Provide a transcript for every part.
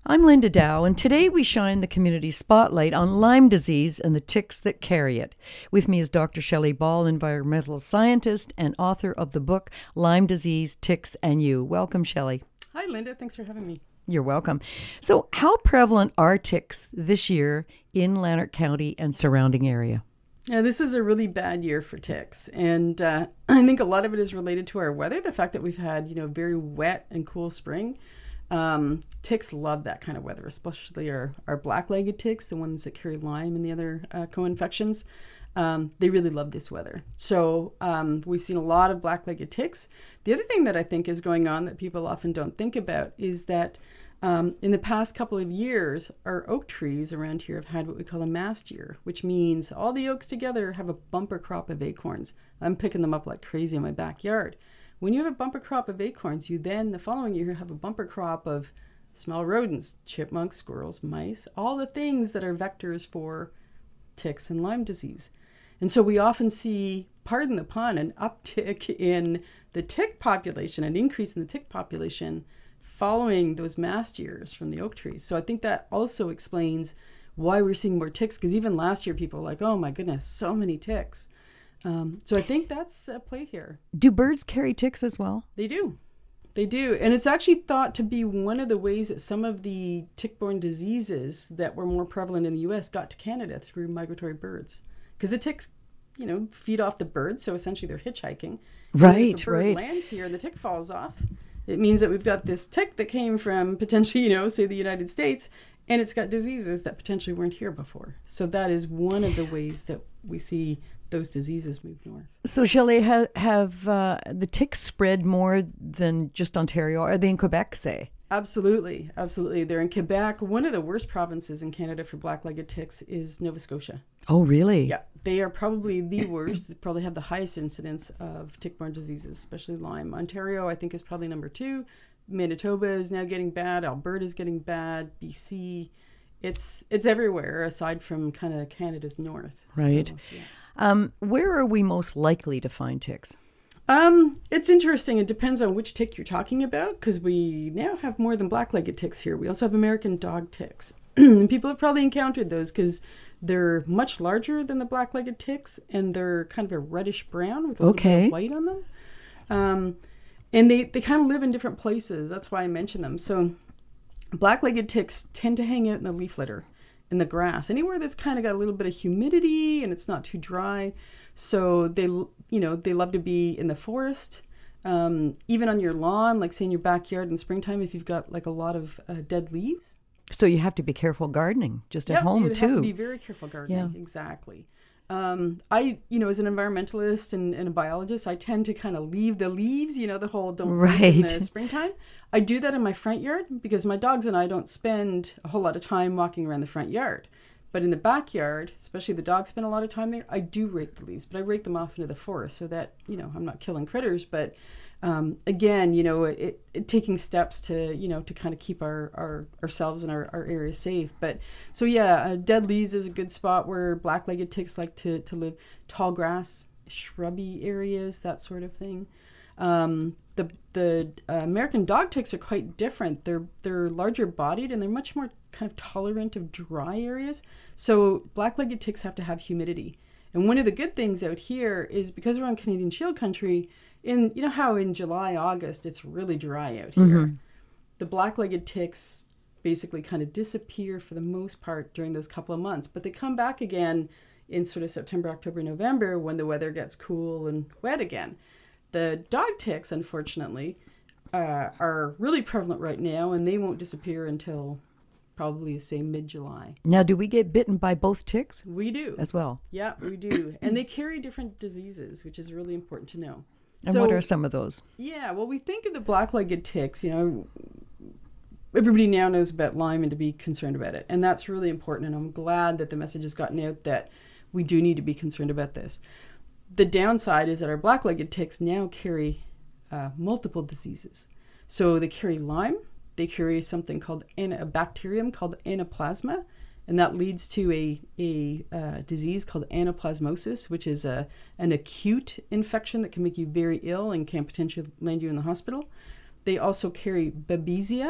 I'm Linda Dow, and today we shine the community spotlight on Lyme disease and the ticks that carry it. With me is Dr. Shelley Ball, environmental scientist and author of the book Lyme Disease, Ticks, and You. Welcome, Shelley. Hi, Linda. Thanks for having me. You're welcome. So, how prevalent are ticks this year in Lanark County and surrounding area? Yeah, this is a really bad year for ticks, and I think a lot of it is related to our weather. The fact that we've had, very wet and cool spring. Ticks love that kind of weather, especially our black-legged ticks, the ones that carry Lyme and the other co-infections. They really love this weather. So we've seen a lot of black-legged ticks. The other thing that I think is going on that people often don't think about is that in the past couple of years, our oak trees around here have had what we call a mast year, which means all the oaks together have a bumper crop of acorns. I'm picking them up like crazy in my backyard. When you have a bumper crop of acorns, you then, the following year, have a bumper crop of small rodents, chipmunks, squirrels, mice, all the things that are vectors for ticks and Lyme disease. And so we often see, pardon the pun, an uptick in the tick population, an increase in the tick population following those mast years from the oak trees. So I think that also explains why we're seeing more ticks, because even last year people were like, oh my goodness, so many ticks. So I think that's at play here. Do birds carry ticks as well? They do. They do. And it's actually thought to be one of the ways that some of the tick-borne diseases that were more prevalent in the U.S. got to Canada through migratory birds. Because the ticks, feed off the birds, so essentially they're hitchhiking. Right, if a bird lands here and the tick falls off, it means that we've got this tick that came from potentially, say the United States, and it's got diseases that potentially weren't here before. So that is one of the ways that we see those diseases move north. So, Shelley, have the ticks spread more than just Ontario? Are they in Quebec, say? Absolutely. Absolutely. They're in Quebec. One of the worst provinces in Canada for black-legged ticks is Nova Scotia. Oh, really? Yeah. They are probably the worst. They probably have the highest incidence of tick-borne diseases, especially Lyme. Ontario, I think, is probably number 2. Manitoba is now getting bad. Alberta is getting bad. BC. It's everywhere aside from kind of Canada's north. Right. So, yeah. Where are we most likely to find ticks? It's interesting. It depends on which tick you're talking about, because we now have more than black-legged ticks here. We also have American dog ticks. And people have probably encountered those because they're much larger than the black-legged ticks, and they're kind of a reddish brown with a little bit of white on them. And they kind of live in different places. That's why I mention them. So black-legged ticks tend to hang out in the leaf litter, in the grass, anywhere that's kind of got a little bit of humidity and it's not too dry. So they love to be in the forest, even on your lawn, like say in your backyard in springtime, if you've got like a lot of dead leaves. So you have to be careful gardening just at home too. You have to be very careful gardening. Yeah. Exactly. I, as an environmentalist and a biologist, I tend to kind of leave the leaves, the whole don't in the springtime. I do that in my front yard because my dogs and I don't spend a whole lot of time walking around the front yard. But in the backyard, especially the dogs spend a lot of time there, I do rake the leaves, but I rake them off into the forest so that, I'm not killing critters. But again, it taking steps to, to kind of keep ourselves and our area safe. But so, yeah, dead leaves is a good spot where black-legged ticks like to live. Tall grass, shrubby areas, that sort of thing. The American dog ticks are quite different. They're larger bodied and they're much more kind of tolerant of dry areas. So black-legged ticks have to have humidity. And one of the good things out here is because we're on Canadian Shield country, how in July, August, it's really dry out here. Mm-hmm. The black-legged ticks basically kind of disappear for the most part during those couple of months, but they come back again in sort of September, October, November when the weather gets cool and wet again. The dog ticks, unfortunately, are really prevalent right now, and they won't disappear until probably, say, mid-July. Now, do we get bitten by both ticks? We do. As well? Yeah, we do. And they carry different diseases, which is really important to know. And what are some of those? Yeah, well, we think of the black-legged ticks, everybody now knows about Lyme and to be concerned about it. And that's really important, and I'm glad that the message has gotten out that we do need to be concerned about this. The downside is that our black-legged ticks now carry multiple diseases. So they carry Lyme, they carry something called a bacterium called anaplasma, and that leads to a disease called anaplasmosis, which is an acute infection that can make you very ill and can potentially land you in the hospital. They also carry babesia,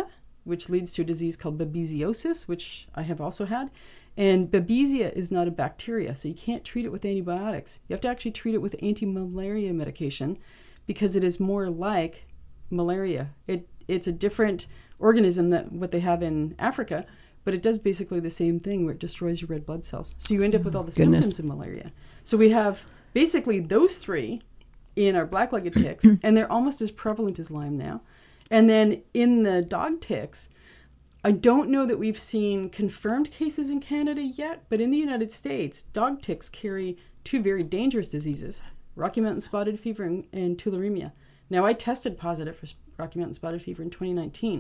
which leads to a disease called babesiosis, which I have also had. And babesia is not a bacteria, so you can't treat it with antibiotics. You have to actually treat it with anti-malaria medication because it is more like malaria. It's a different organism than what they have in Africa, but it does basically the same thing where it destroys your red blood cells. So you end up with all the symptoms of malaria. So we have basically those three in our black-legged ticks, and they're almost as prevalent as Lyme now. And then in the dog ticks, I don't know that we've seen confirmed cases in Canada yet, but in the United States, dog ticks carry two very dangerous diseases, Rocky Mountain spotted fever and tularemia. Now, I tested positive for Rocky Mountain spotted fever in 2019.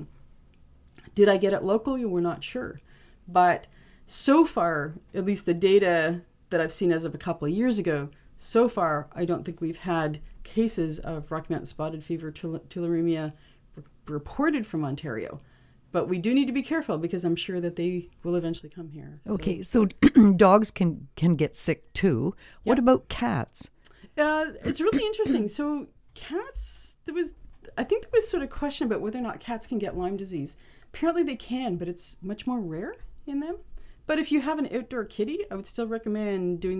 Did I get it locally? We're not sure. But so far, at least the data that I've seen as of a couple of years ago, so far, I don't think we've had cases of Rocky Mountain spotted fever, tularemia reported from Ontario. But we do need to be careful because I'm sure that they will eventually come here. Okay, so dogs can get sick too. What Yep. about cats? It's really interesting. So cats, I think there was sort of question about whether or not cats can get Lyme disease. Apparently they can, but it's much more rare in them. But if you have an outdoor kitty, I would still recommend doing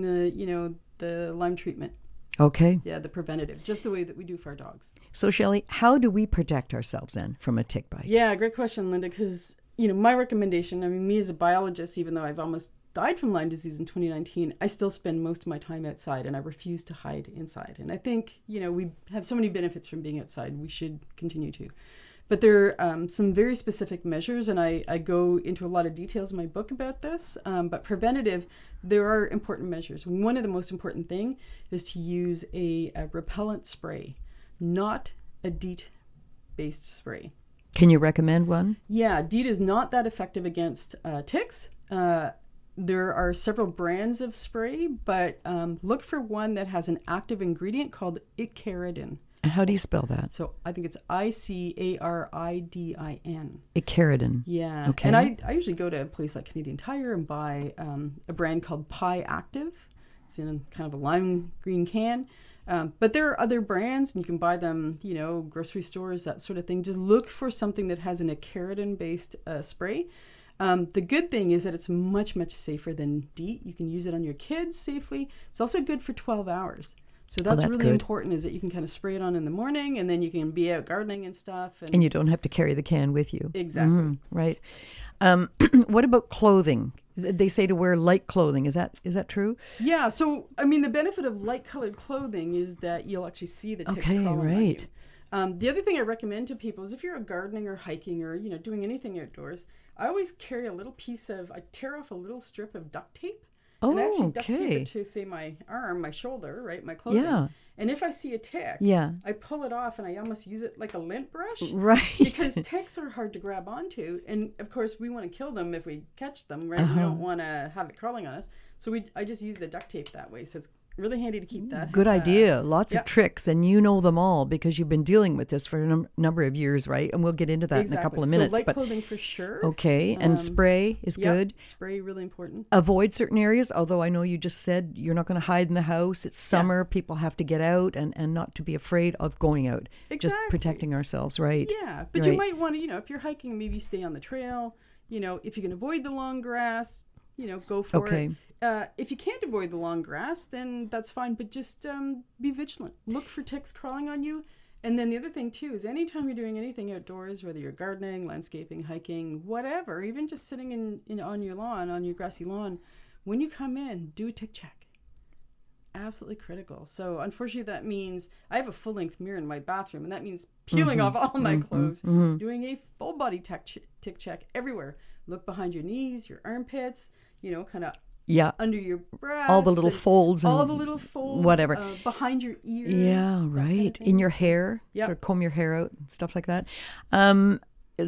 the Lyme treatment. Okay. Yeah, the preventative, just the way that we do for our dogs. So, Shelley, how do we protect ourselves then from a tick bite? Yeah, great question, Linda, because, my recommendation, me as a biologist, even though I've almost died from Lyme disease in 2019, I still spend most of my time outside and I refuse to hide inside. And I think, we have so many benefits from being outside, we should continue to. But there are some very specific measures, and I go into a lot of details in my book about this. But preventative, there are important measures. One of the most important thing is to use a repellent spray, not a DEET-based spray. Can you recommend one? Yeah, DEET is not that effective against ticks. There are several brands of spray, but look for one that has an active ingredient called Icaridin. And how do you spell that? So I think it's Icaridin. Icaridin. Yeah. Okay. And I usually go to a place like Canadian Tire and buy a brand called Pi Active. It's in kind of a lime green can. But there are other brands, and you can buy them, grocery stores, that sort of thing. Just look for something that has an Icaridin-based spray. The good thing is that it's much, much safer than DEET. You can use it on your kids safely. It's also good for 12 hours. So that's really good. important, is that you can kind of spray it on in the morning, and then you can be out gardening and stuff. And you don't have to carry the can with you. Exactly. Right. What about clothing? They say to wear light clothing. Is that true? Yeah. So, the benefit of light-colored clothing is that you'll actually see the ticks crawling on you. The other thing I recommend to people is if you're gardening or hiking or, doing anything outdoors, I always carry I tear off a little strip of duct tape. And I actually duct tape it to, say, my arm, my shoulder, right, my clothing. Yeah. And if I see a tick, I pull it off and I almost use it like a lint brush. Right. Because ticks are hard to grab onto. And, of course, we want to kill them if we catch them, right? We don't want to have it crawling on us. So I just use the duct tape that way. So it's really handy to keep that. Good idea. Lots of tricks, and you know them all because you've been dealing with this for a number of years, right? And we'll get into that in a couple of minutes. So light clothing for sure. Okay, and spray is good. Spray, really important. Avoid certain areas, although I know you just said you're not going to hide in the house. It's summer. People have to get out and not to be afraid of going out. Exactly. Just protecting ourselves, right? Yeah, but you might want to, if you're hiking, maybe stay on the trail. If you can avoid the long grass, go for it. If you can't avoid the long grass, then that's fine, but just be vigilant. Look for ticks crawling on you. And then the other thing, too, is anytime you're doing anything outdoors, whether you're gardening, landscaping, hiking, whatever, even just sitting on your lawn, on your grassy lawn, when you come in, do a tick check. Absolutely critical. So unfortunately, that means I have a full-length mirror in my bathroom, and that means peeling off all my clothes, doing a full-body tick check everywhere. Look behind your knees, your armpits, kind of under your breast. All the little folds. All the little folds. Whatever. Behind your ears. Yeah, right. Kind of in your hair. Yep. Sort of comb your hair out and stuff like that. And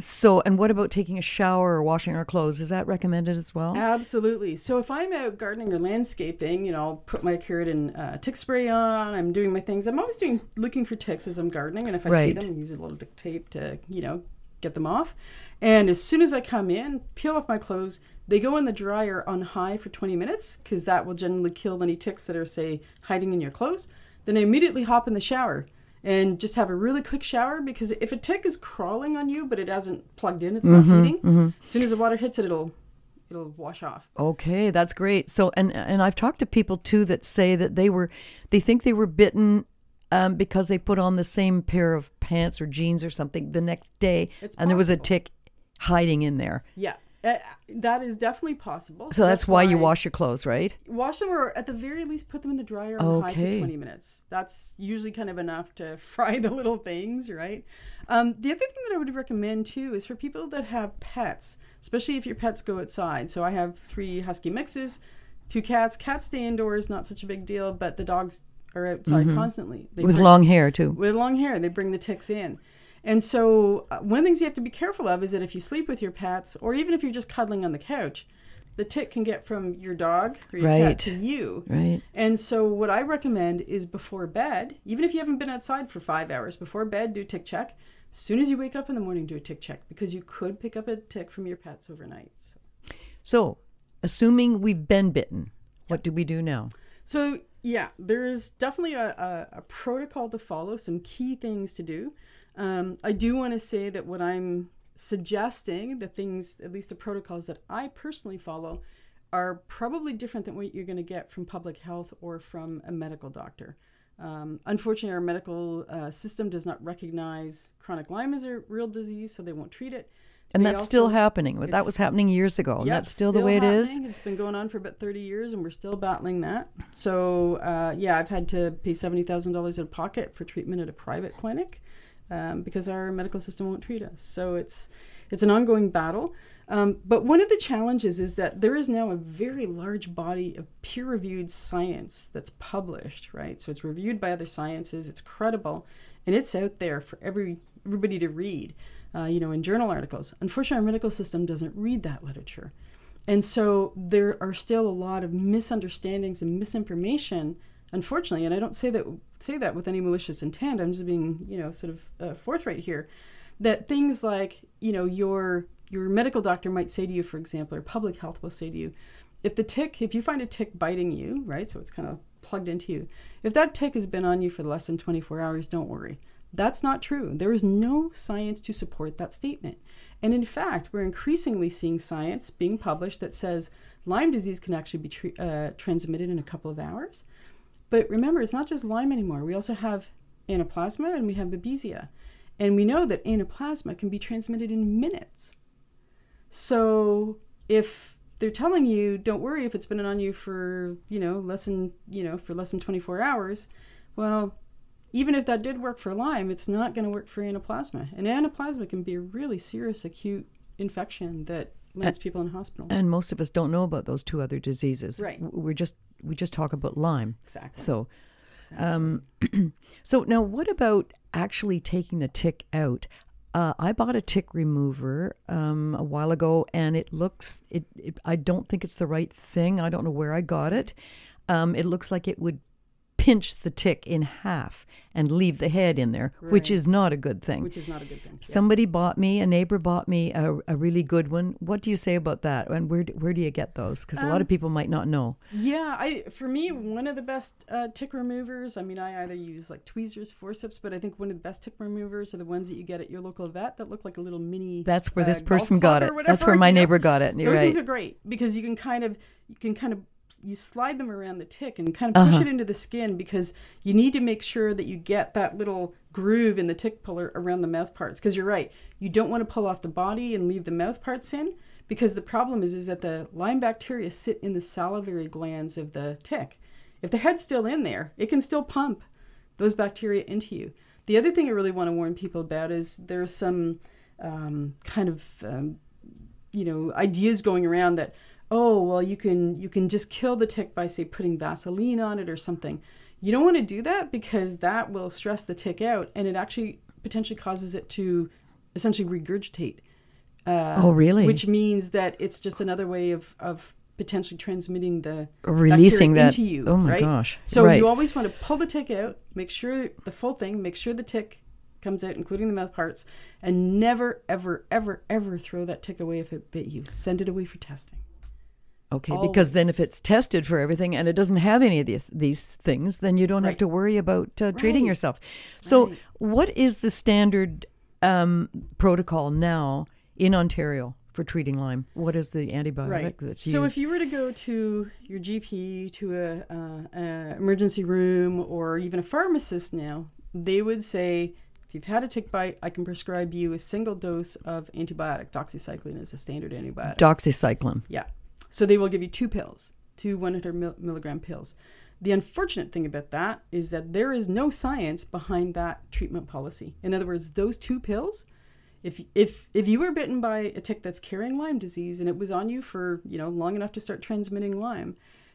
what about taking a shower or washing our clothes? Is that recommended as well? Absolutely. So if I'm out gardening or landscaping, I'll put my Icaridin tick spray on. I'm doing my things. I'm always looking for ticks as I'm gardening. And if I see them, I use a little duct tape to, get them off. And as soon as I come in, peel off my clothes, they go in the dryer on high for 20 minutes because that will generally kill any ticks that are, say, hiding in your clothes. Then I immediately hop in the shower. and just have a really quick shower, because if a tick is crawling on you but it hasn't plugged in, it's not feeding, as soon as the water hits it, it'll wash off. Okay, that's great. So and I've talked to people too that say that they think they were bitten because they put on the same pair of pants or jeans or something the next day, and there was a tick hiding in there. Yeah. That is definitely possible. So that's why you wash your clothes, right? Wash them, or at the very least put them in the dryer on high for 20 minutes. That's usually kind of enough to fry the little things, right? The other thing that I would recommend too is for people that have pets, especially if your pets go outside. So I have 3 husky mixes, 2 cats. Cats stay indoors, not such a big deal, but the dogs are outside constantly. With long hair too. With long hair, they bring the ticks in. And so one of the things you have to be careful of is that if you sleep with your pets, or even if you're just cuddling on the couch, the tick can get from your dog or your pet to you. Right. And so what I recommend is before bed, even if you haven't been outside for 5 hours, before bed, do a tick check. As soon as you wake up in the morning, do a tick check, because you could pick up a tick from your pets overnight. So assuming we've been bitten, what do we do now? So, yeah, there is definitely a protocol to follow, some key things to do. I do want to say that what I'm suggesting, the things, at least the protocols that I personally follow, are probably different than what you're going to get from public health or from a medical doctor. Unfortunately, our medical system does not recognize chronic Lyme as a real disease, so they won't treat it. And that's still happening. That was happening years ago, and that's still the way it is. It's been going on for about 30 years, and we're still battling that. So, I've had to pay $70,000 out of pocket for treatment at a private clinic. Because our medical system won't treat us. So it's an ongoing battle. But one of the challenges is that there is now a very large body of peer-reviewed science that's published, right? So it's reviewed by other sciences, it's credible, and it's out there for everybody to read, in journal articles. Unfortunately, our medical system doesn't read that literature. And so there are still a lot of misunderstandings and misinformation, unfortunately, and I don't say that with any malicious intent. I'm just being, sort of forthright here, that things like, your medical doctor might say to you, for example, or public health will say to you, if you find a tick biting you, right, so it's kind of plugged into you, if that tick has been on you for less than 24 hours, don't worry. That's not true. There is no science to support that statement. And in fact, we're increasingly seeing science being published that says Lyme disease can actually be transmitted in a couple of hours. But remember, it's not just Lyme anymore. We also have Anaplasma and we have Babesia. And we know that Anaplasma can be transmitted in minutes. So if they're telling you, don't worry if it's been on you for, less than 24 hours, well, even if that did work for Lyme, it's not going to work for Anaplasma. And Anaplasma can be a really serious acute infection that lands people in hospital. And most of us don't know about those 2 other diseases. Right. We just talk about Lyme. Exactly. So, so now what about actually taking the tick out? I bought a tick remover a while ago, and I don't think it's the right thing. I don't know where I got it. It looks like it would pinch the tick in half and leave the head in there, right, which is not a good thing. A neighbor bought me a really good one. What do you say about that? And where do you get those? Because a lot of people might not know. Yeah, for me, one of the best tick removers, I either use like tweezers, forceps, but I think one of the best tick removers are the ones that you get at your local vet that look like a little mini. That's where this person got it. That's where my neighbor got it. Those things are great because you slide them around the tick and kind of push it into the skin, because you need to make sure that you get that little groove in the tick puller around the mouth parts. Because you're right, you don't want to pull off the body and leave the mouth parts in, because the problem is that the Lyme bacteria sit in the salivary glands of the tick. If the head's still in there, it can still pump those bacteria into you. The other thing I really want to warn people about is there's some ideas going around that, oh, well, you can just kill the tick by, say, putting Vaseline on it or something. You don't want to do that, because that will stress the tick out, and it actually potentially causes it to essentially regurgitate. Oh, really? Which means that it's just another way of potentially transmitting the releasing bacteria that into you. Oh my right? gosh! So right. You always want to pull the tick out, make sure the full thing, make sure the tick comes out, including the mouth parts, and never, ever, ever, ever throw that tick away if it bit you. Send it away for testing. Okay, Always. because then if it's tested for everything and it doesn't have any of these things, then you don't have to worry about treating yourself. So what is the standard protocol now in Ontario for treating Lyme? What is the antibiotic that's used? So if you were to go to your GP, to a emergency room, or even a pharmacist now, they would say, if you've had a tick bite, I can prescribe you a single dose of antibiotic. Doxycycline is the standard antibiotic. Doxycycline. Yeah. So they will give you 2 pills, 2 100 milligram pills. The unfortunate thing about that is that there is no science behind that treatment policy. In other words, those 2 pills, if you were bitten by a tick that's carrying Lyme disease and it was on you for long enough to start transmitting Lyme,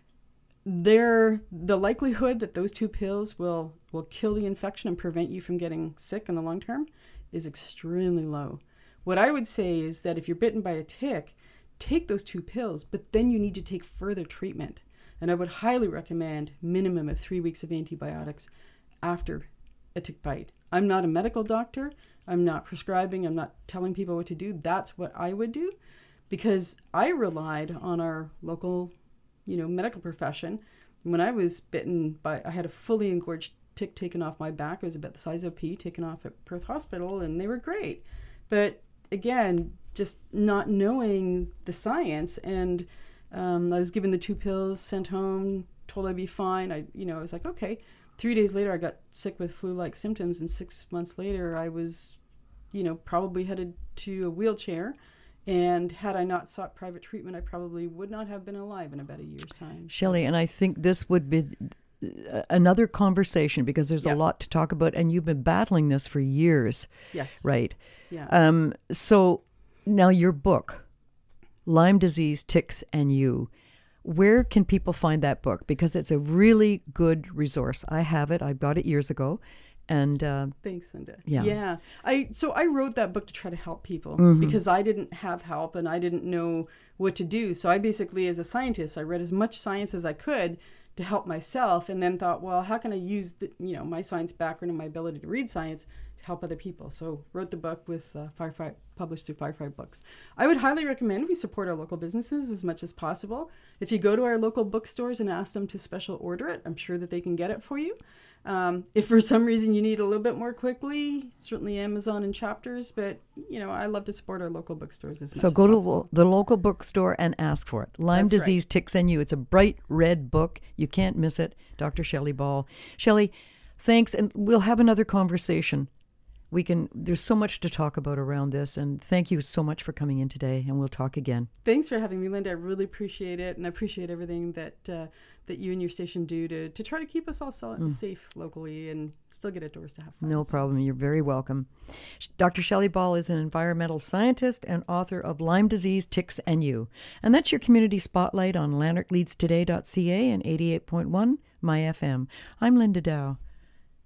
the likelihood that those 2 pills will kill the infection and prevent you from getting sick in the long term is extremely low. What I would say is that if you're bitten by a tick, take those 2 pills, but then you need to take further treatment. And I would highly recommend minimum of 3 weeks of antibiotics after a tick bite. I'm not a medical doctor. I'm not prescribing. I'm not telling people what to do. That's what I would do, because I relied on our local, medical profession. When I was bitten I had a fully engorged tick taken off my back. It was about the size of a pea, taken off at Perth Hospital, and they were great. But again, just not knowing the science, and I was given the 2 pills, sent home, told I'd be fine. I was like, okay. 3 days later, I got sick with flu-like symptoms, and 6 months later, I was, probably headed to a wheelchair. And had I not sought private treatment, I probably would not have been alive in about a year's time. Shelley, and I think this would be another conversation, because there's a lot to talk about, and you've been battling this for years. Yes. Right. Yeah. So now your book, Lyme Disease, Ticks, and You, where can people find that book? Because it's a really good resource. I have it. I got it years ago. And thanks, Linda. Yeah. I wrote that book to try to help people, because I didn't have help and I didn't know what to do. So I basically, as a scientist, I read as much science as I could to help myself, and then thought, well, how can I use my science background and my ability to read science to help other people? So wrote the book with published through Firefly Books. I would highly recommend we support our local businesses as much as possible. If you go to our local bookstores and ask them to special order it, I'm sure that they can get it for you. If for some reason you need a little bit more quickly, certainly Amazon and Chapters, but I love to support our local bookstores as much So as go possible. to the local bookstore and ask for it. Lyme That's Disease, Ticks, and You. It's a bright red book. You can't miss it. Dr. Shelley Ball. Shelley, thanks, and we'll have another conversation. There's so much to talk about around this, and thank you so much for coming in today, and we'll talk again. Thanks for having me, Linda. I really appreciate it, and I appreciate everything that you and your station do to try to keep us all safe locally and still get outdoors to have fun. No problem. You're very welcome. Dr. Shelley Ball is an environmental scientist and author of Lyme Disease, Ticks, and You. And that's your community spotlight on lanarkleadstoday.ca and 88.1 My FM. I'm Linda Dow.